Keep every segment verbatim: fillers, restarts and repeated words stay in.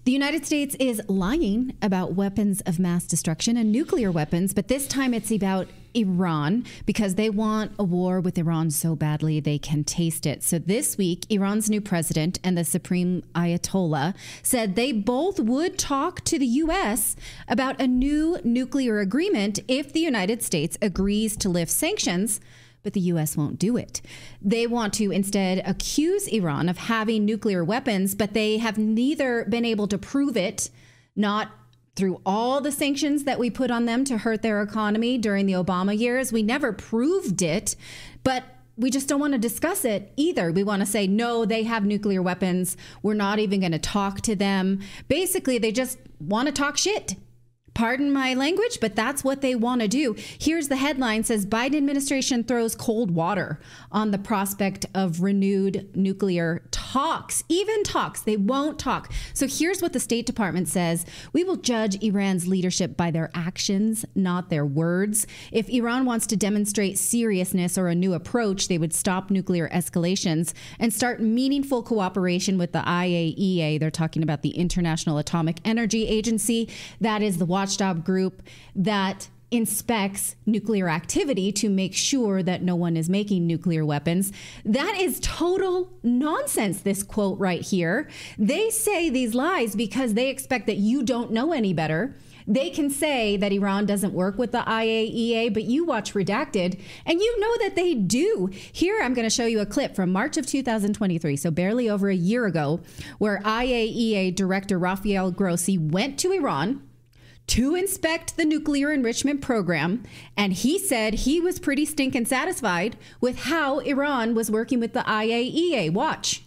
The United States is lying about weapons of mass destruction and nuclear weapons, but this time it's about Iran because they want a war with Iran so badly they can taste it. So this week, Iran's new president and the Supreme Ayatollah said they both would talk to the U S about a new nuclear agreement if the United States agrees to lift sanctions. But the U S won't do it. They want to instead accuse Iran of having nuclear weapons, but they have neither been able to prove it, not through all the sanctions that we put on them to hurt their economy during the Obama years. We never proved it, but we just don't want to discuss it either. We want to say, no, they have nuclear weapons. We're not even going to talk to them. Basically, they just want to talk shit. Pardon my language, but that's what they want to do. Here's the headline, says Biden administration throws cold water on the prospect of renewed nuclear talks. Even talks, they won't talk. So here's what the State Department says. We will judge Iran's leadership by their actions, not their words. If Iran wants to demonstrate seriousness or a new approach, they would stop nuclear escalations and start meaningful cooperation with the I A E A. They're talking about the International Atomic Energy Agency. That is the watchdog group that inspects nuclear activity to make sure that no one is making nuclear weapons. That is total nonsense, this quote right here. They say these lies because they expect that you don't know any better. They can say that Iran doesn't work with the I A E A, but you watch Redacted and you know that they do. Here, I'm going to show you a clip from March of two thousand twenty-three, so barely over a year ago, where I A E A Director Rafael Grossi went to Iran to inspect the nuclear enrichment program, and he said he was pretty stinking satisfied with how Iran was working with the I A E A. Watch.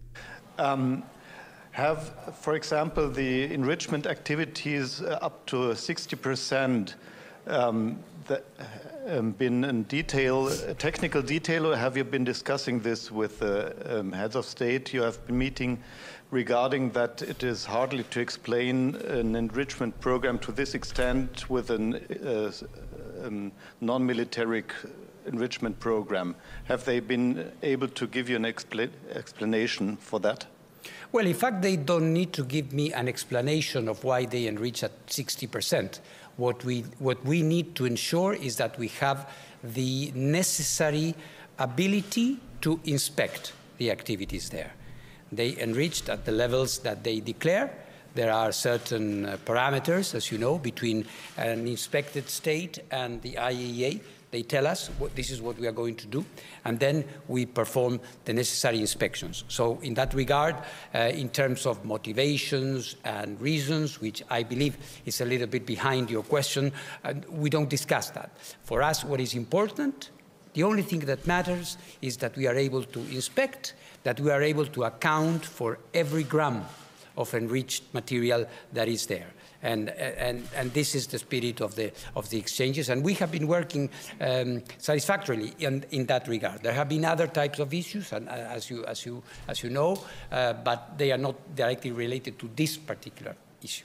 Um, have, for example, the enrichment activities uh, up to sixty percent um, that, um, been in detail, uh, technical detail, or have you been discussing this with the uh, um, heads of state you have been meeting regarding that it is hardly to explain an enrichment program to this extent with a uh, um, non-military enrichment program? Have they been able to give you an expla explanation for that? Well, in fact, they don't need to give me an explanation of why they enrich at sixty percent. What we, what we need to ensure is that we have the necessary ability to inspect the activities there. They enriched at the levels that they declare. There are certain uh, parameters, as you know, between an inspected state and the I A E A. They tell us what, this is what we are going to do, and then we perform the necessary inspections. So in that regard, uh, in terms of motivations and reasons, which I believe is a little bit behind your question, uh, we don't discuss that. For us, what is important, the only thing that matters is that we are able to inspect, that we are able to account for every gram of enriched material that is there. And, and, and this is the spirit of the, of the exchanges. And we have been working um, satisfactorily in, in that regard. There have been other types of issues, and, uh, as, you, as, you, as you know, uh, but they are not directly related to this particular issue.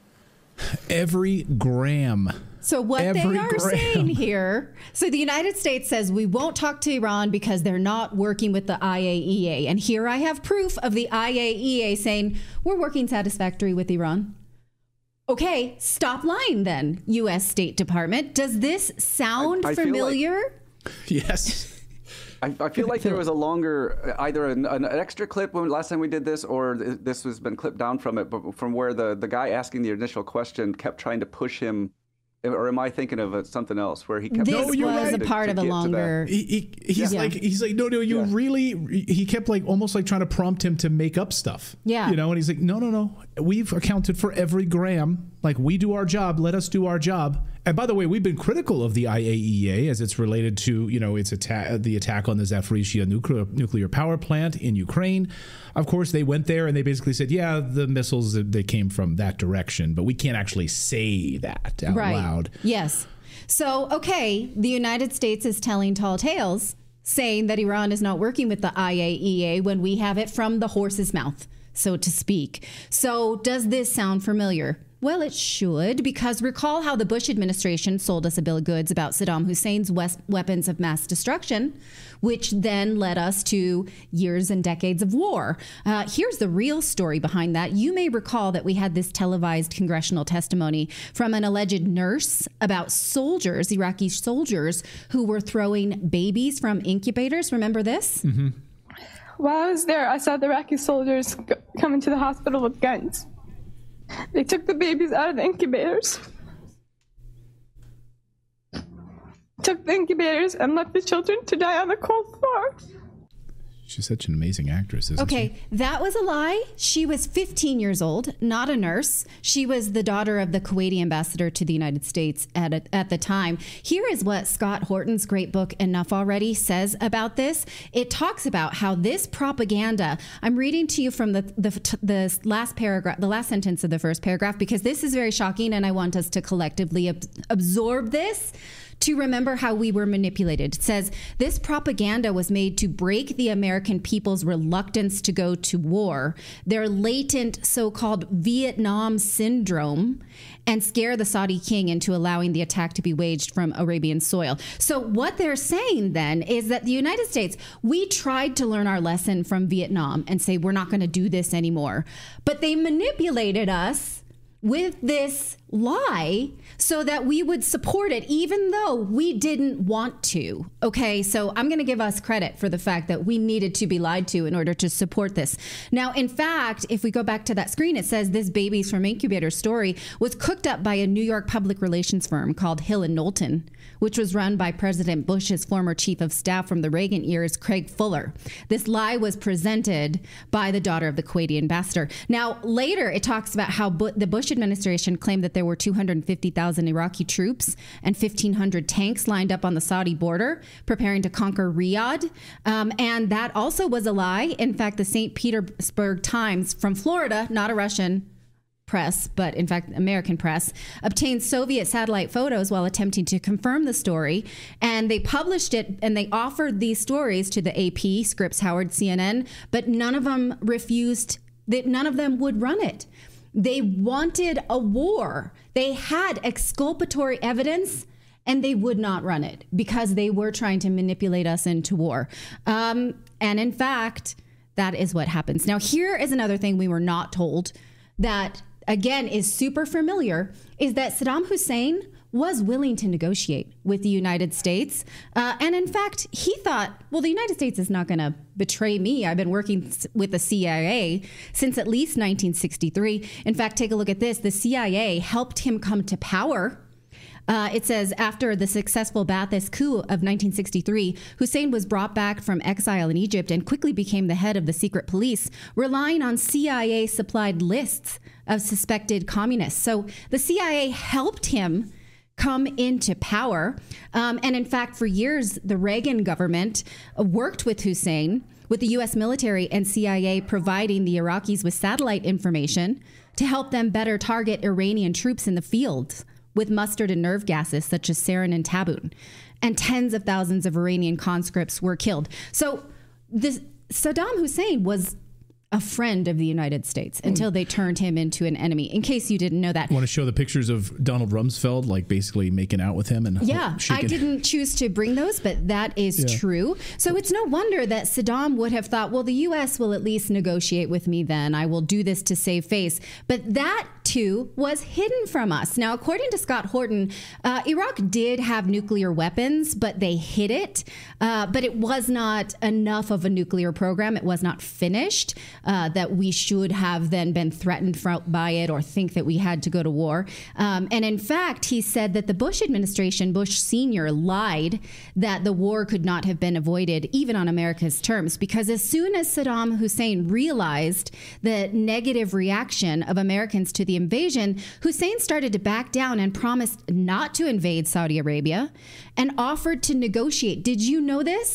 Every gram. So what Every they are gram. saying here, so the United States says we won't talk to Iran because they're not working with the I A E A. And here I have proof of the I A E A saying we're working satisfactory with Iran. Okay, stop lying then, U S State Department. Does this sound I, I familiar? Like, yes. I, I feel like there was a longer, either an, an extra clip when last time we did this, or this has been clipped down from it, but from where the, the guy asking the initial question kept trying to push him. Or am I thinking of something else where he kept? This no, was right. a part to, of to a longer. He, he, he's yeah. like, he's like, no, no, you yeah. really. He kept like almost like trying to prompt him to make up stuff. Yeah, you know, and he's like, no, no, no. We've accounted for every gram. Like, we do our job. Let us do our job. And by the way, we've been critical of the I A E A as it's related to, you know, its attack, the attack on the Zaporizhzhia nuclear nuclear power plant in Ukraine. Of course, they went there and they basically said, yeah, the missiles, they came from that direction, but we can't actually say that out right. loud. Yes. So, okay, the United States is telling tall tales, saying that Iran is not working with the I A E A when we have it from the horse's mouth, so to speak. So does this sound familiar? Well, it should, because recall how the Bush administration sold us a bill of goods about Saddam Hussein's west weapons of mass destruction, which then led us to years and decades of war. Uh, here's the real story behind that. You may recall that we had this televised congressional testimony from an alleged nurse about soldiers, Iraqi soldiers, who were throwing babies from incubators. Remember this? Mm-hmm. While I was there, I saw the Iraqi soldiers go- come into the hospital with guns. They took the babies out of the incubators, took the incubators, and left the children to die on the cold floor. She's such an amazing actress, isn't okay, she? Okay, that was a lie. She was fifteen years old, not a nurse. She was the daughter of the Kuwaiti ambassador to the United States at a, at the time. Here is what Scott Horton's great book, Enough Already, says about this. It talks about how this propaganda, I'm reading to you from the, the, the last paragraph, the last sentence of the first paragraph, because this is very shocking and I want us to collectively ab- absorb this, to remember how we were manipulated. It says, this propaganda was made to break the American people's reluctance to go to war, their latent so-called Vietnam syndrome, and scare the Saudi king into allowing the attack to be waged from Arabian soil. So what they're saying then is that the United States, we tried to learn our lesson from Vietnam and say, we're not going to do this anymore. But they manipulated us with this lie so that we would support it, even though we didn't want to. Okay, so I'm going to give us credit for the fact that we needed to be lied to in order to support this. Now, in fact, if we go back to that screen, it says this babies from incubator story was cooked up by a New York public relations firm called Hill and Knowlton, which was run by President Bush's former chief of staff from the Reagan years, Craig Fuller. This lie was presented by the daughter of the Kuwaiti ambassador. Now, later it talks about how Bu- the Bush administration claimed that there were two hundred fifty thousand Iraqi troops and fifteen hundred tanks lined up on the Saudi border, preparing to conquer Riyadh. Um, and that also was a lie. In fact, the Saint Petersburg Times from Florida, not a Russian press, but in fact, American press, obtained Soviet satellite photos while attempting to confirm the story. And they published it and they offered these stories to the A P, Scripps Howard, C N N, but none of them refused, that none of them would run it. They wanted a war. They had exculpatory evidence and they would not run it because they were trying to manipulate us into war. Um, and in fact, that is what happens. Now, here is another thing we were not told that, again, is super familiar, is that Saddam Hussein was willing to negotiate with the United States. Uh, and in fact, he thought, well, the United States is not going to betray me. I've been working with the C I A since at least nineteen sixty-three. In fact, take a look at this. The C I A helped him come to power. Uh, it says, after the successful Ba'athist coup of nineteen sixty-three, Hussein was brought back from exile in Egypt and quickly became the head of the secret police, relying on C I A-supplied lists of suspected communists. So the C I A helped him come into power. Um, and in fact, for years, the Reagan government worked with Hussein, with the U S military and C I A providing the Iraqis with satellite information to help them better target Iranian troops in the field with mustard and nerve gases such as sarin and taboon. And tens of thousands of Iranian conscripts were killed. So this, Saddam Hussein was a friend of the United States until they turned him into an enemy, in case you didn't know that. Want to show the pictures of Donald Rumsfeld, like basically making out with him? And yeah, shaking. I didn't choose to bring those, but that is yeah. true. So it's no wonder that Saddam would have thought, well, the U S will at least negotiate with me then. I will do this to save face. But that, too, was hidden from us. Now, according to Scott Horton, uh, Iraq did have nuclear weapons, but they hid it. Uh, but it was not enough of a nuclear program. It was not finished. Uh, that we should have then been threatened for, by it or think that we had to go to war. Um, and in fact, he said that the Bush administration, Bush Senior, lied that the war could not have been avoided even on America's terms, because as soon as Saddam Hussein realized the negative reaction of Americans to the invasion, Hussein started to back down and promised not to invade Saudi Arabia and offered to negotiate. Did you know this?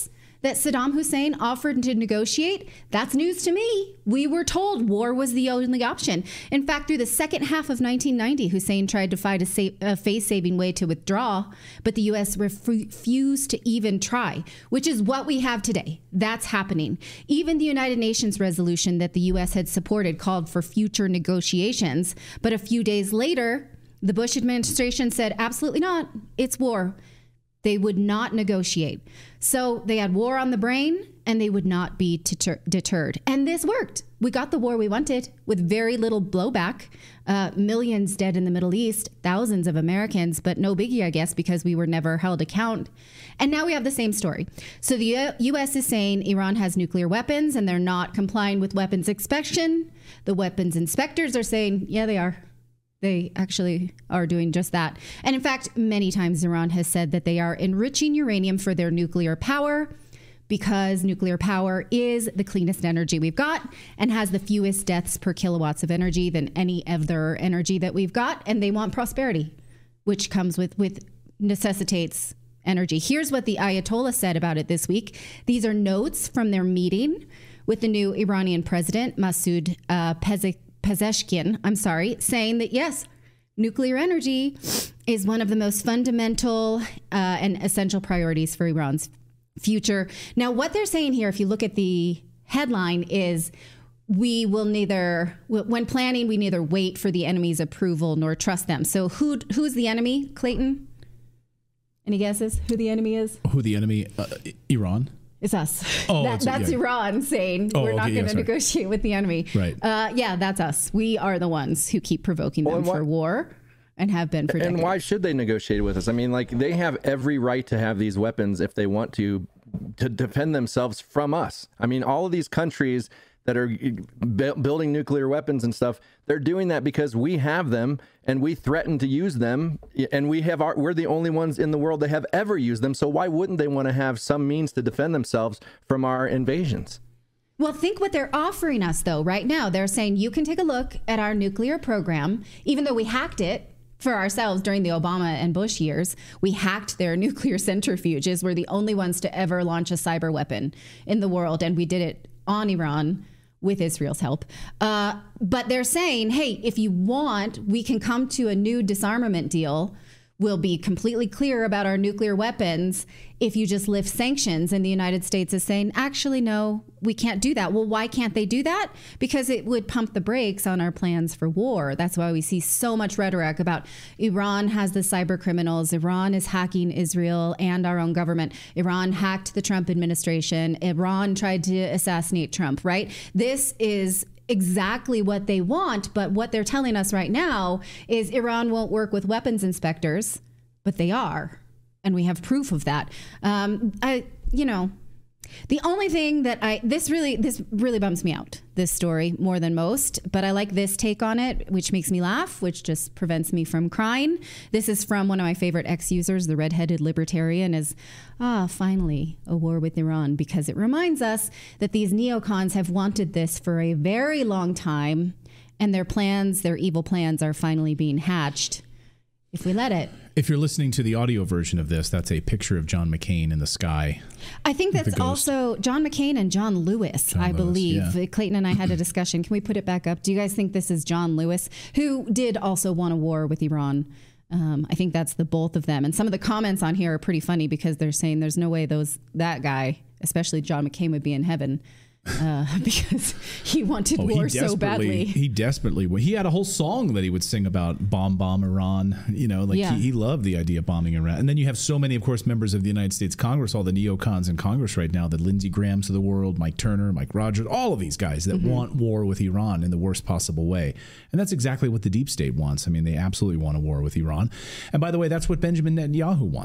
that Saddam Hussein offered to negotiate, that's news to me. We were told war was the only option. In fact, through the second half of nineteen ninety, Hussein tried to find a, sa- a face-saving way to withdraw, but the U S ref- refused to even try, which is what we have today. That's happening. Even the United Nations resolution that the U S had supported called for future negotiations, but a few days later, the Bush administration said, absolutely not. It's war. They would not negotiate. So they had war on the brain and they would not be deter- deterred. And this worked. We got the war we wanted with very little blowback. Uh, millions dead in the Middle East, thousands of Americans, but no biggie, I guess, because we were never held account. And now we have the same story. So the U S is saying Iran has nuclear weapons and they're not complying with weapons inspection. The weapons inspectors are saying, yeah, they are. They actually are doing just that. And in fact, many times Iran has said that they are enriching uranium for their nuclear power because nuclear power is the cleanest energy we've got and has the fewest deaths per kilowatts of energy than any other energy that we've got. And they want prosperity, which comes with, with necessitates energy. Here's what the Ayatollah said about it this week. These are notes from their meeting with the new Iranian president, Masoud uh, Pezeshkian. Pezeshkian, I'm sorry, saying that, yes, nuclear energy is one of the most fundamental uh, and essential priorities for Iran's future. Now, what they're saying here, if you look at the headline, is we will neither, when planning, we neither wait for the enemy's approval nor trust them. So who who's the enemy, Clayton? Any guesses who the enemy is? Who the enemy? Uh, Iran. It's us. Oh, that, it's, that's yeah. Iran saying oh, we're not okay, going to yeah, negotiate with the enemy. Right. Uh, yeah, that's us. We are the ones who keep provoking them well, for war and have been for decades. And why should they negotiate with us? I mean, like, they have every right to have these weapons if they want to, to defend themselves from us. I mean, all of these countries that are bu- building nuclear weapons and stuff, they're doing that because we have them and we threaten to use them, and we have our, we're the only ones in the world that have ever used them. So why wouldn't they want to have some means to defend themselves from our invasions? Well, think what they're offering us, though, right now. They're saying you can take a look at our nuclear program, even though we hacked it for ourselves during the Obama and Bush years. We hacked their nuclear centrifuges. We're the only ones to ever launch a cyber weapon in the world, and we did it on Iran with Israel's help. Uh, but they're saying, hey, if you want, we can come to a new disarmament deal. We'll be completely clear about our nuclear weapons if you just lift sanctions. And the United States is saying, actually, no, we can't do that. Well, why can't they do that? Because it would pump the brakes on our plans for war. That's why we see so much rhetoric about Iran has the cyber criminals. Iran is hacking Israel and our own government. Iran hacked the Trump administration. Iran tried to assassinate Trump, right? This is exactly what they want, but what they're telling us right now is Iran won't work with weapons inspectors, but they are, and we have proof of that. Um, I, you know, the only thing that I this really this really bums me out, this story, more than most, but I like this take on it, which makes me laugh, which just prevents me from crying. This is from one of my favorite ex-users, the redheaded libertarian, is ah finally a war with Iran, because it reminds us that these neocons have wanted this for a very long time, and their plans, their evil plans, are finally being hatched if we let it. If you're listening to the audio version of this, that's a picture of John McCain in the sky. I think that's also John McCain and John Lewis, John I Lewis, believe. yeah. Clayton and I had a discussion. Can we put it back up? Do you guys think this is John Lewis, who did also want a war with Iran? Um, I think that's the both of them. And some of the comments on here are pretty funny because they're saying there's no way those that guy, especially John McCain, would be in heaven. Uh, because he wanted oh, war he so badly. He desperately, he had a whole song that he would sing about bomb, bomb Iran. You know, like yeah. he, he loved the idea of bombing Iran. And then you have so many, of course, members of the United States Congress, all the neocons in Congress right now, the Lindsey Grahams of the world, Mike Turner, Mike Rogers, all of these guys that mm-hmm. want war with Iran in the worst possible way. And that's exactly what the deep state wants. I mean, they absolutely want a war with Iran. And by the way, that's what Benjamin Netanyahu wants.